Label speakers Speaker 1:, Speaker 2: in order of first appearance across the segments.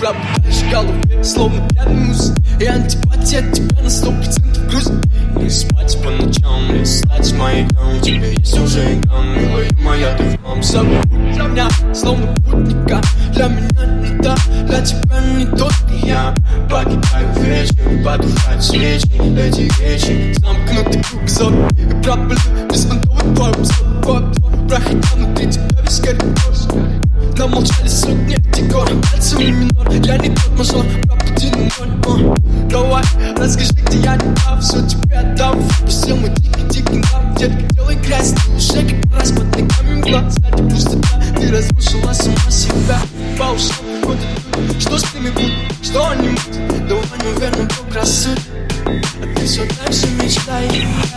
Speaker 1: пугаешь в голове, словно пьяный мус. И антипатия от тебя на 100% груз. Не спать по ночам, не стать маяком. Тебе есть уже экран, милая моя, ты в моем собой. Для меня, словно путника, для меня не та, для тебя не тот. И я покидаю вечер, потухают свечи. Эти вещи, замкнутый кругозор. И проблем, беспонтовый твой обзор. Проходя внутри тебя весь коридор. Нам молчали сотни декор, пальцами минор. Я не тот мажор, пропади на ноль. Давай, расскажи, где я не прав. Все тебе отдам, пустил мой дикий нам. Детка, делай грязь, ты уже как раз под ногами мгла. Сзади пустота, ты разрушила сама себя. По ушам ходят люди, что с ними будет, что они будут. Давай, наверное, Бог рассудит, а ты все дальше мечтай.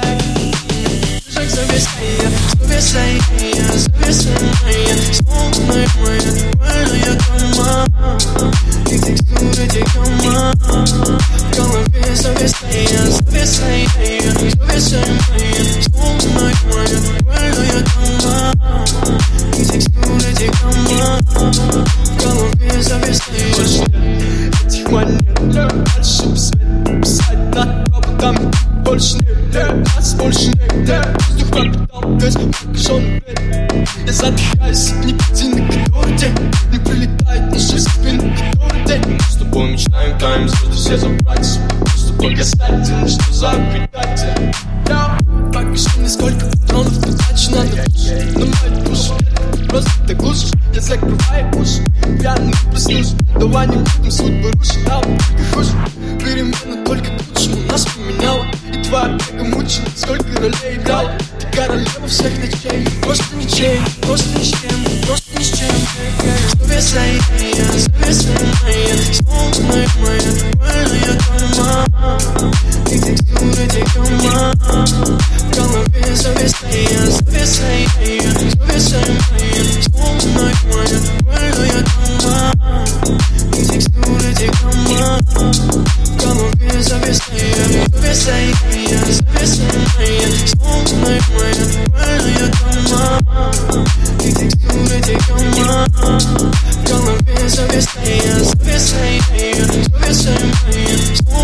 Speaker 1: Завесай моя, словно моя твоя дома. И текстура декома в голове. Завесай моя, словно моя твоя дома. И текстура декома в голове. Завесай. Больше нет этих монет, больше писать над проводами. Больше нет нас, больше нет. Воздух пропитал весь прокаженный бред. Я задыхаюсь от никотина, который день не прилетает на жизнь спину, который день. Мы с тобой мечтаем, таем звезды все забрать. Просто показательно, что за предатель. Покажи мне, сколько патронов ты тратишь на ночь. На мою душу, ты просто так глушишь. Я закрываю уши, пьяный проснусь. Давай не будем судьбы рушить, а вот только хуже. Перемена только к лучшему нас поменяла. И твоя бега мучила, сколько ролей играла. Ты королева всех ночей, просто ничей, просто ни с чем, просто ни с чем. Завесай моя, словно моя твоя дома. И текстура декома в голове. Завесай моя, словно моя твоя дома. И текстура декома в голове. Завесай моя, словно моя твоя дома. И текстура декома в голове. Завесай моя,